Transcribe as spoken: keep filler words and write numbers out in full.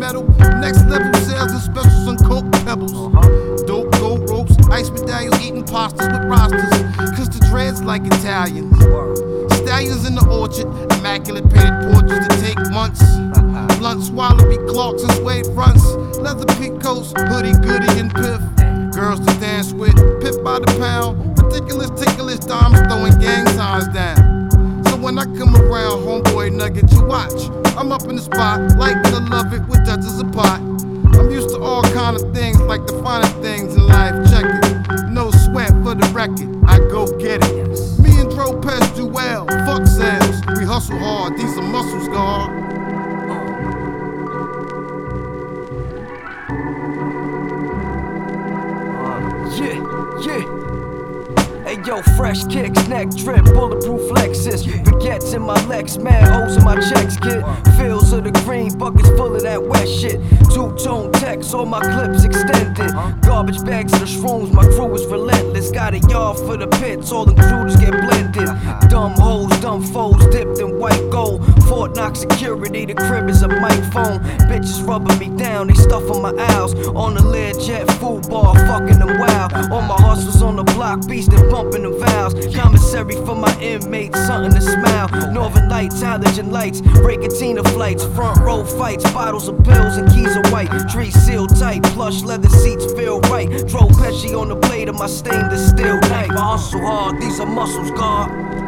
metal. Next level sales and specials on coke pebbles. Dope gold ropes, ice medallions, eating pastas with rosters. Cause the dreads like Italians. Stallions in the orchard, immaculate painted portraits that take months. Blunts, wallaby clocks and suede fronts. Leather peacoats, hoodie, goody and piff. Girls to dance with, pip by the pound. Ridiculous, ticklish dimes throwing gang signs down. So when I come around, homeboy nugget, you watch. I'm up in the spot, like to love it with Dutchess a pot. I'm used to all kind of things, like the finer things in life. Check it, no sweat for the record. I go get it. Me and Dro Pest do well, fuck sales. We hustle hard, these are muscles, God. Yeah, yeah. Hey yo, fresh kicks, neck drip, bulletproof Lexus. Baguettes in my Lex, mad hoes in my checks, kid. Fields of the green, buckets full of that wet shit. Two-tone text, all my clips extended. Garbage bags of the shrooms, my crew is relentless. Got a yard for the pits, all intruders get blended. Dumb hoes, dumb foes, dipped in white gold. Fort Knox security, the crib is a microphone. Bitches rubbing me down, they stuffing my owls. On the Learjet food bar, fucking them wild. All my hustles on the block, beastin', bumping the vows. Commissary for my inmates, something to smile. Northern lights, halogen lights, Breakatina flights. Front row fights, bottles of pills and keys of white. Trees sealed tight, plush leather seats feel right. Dro Pesci on the blade of my stainless steel knife. I hustle hard, these are muscles, God.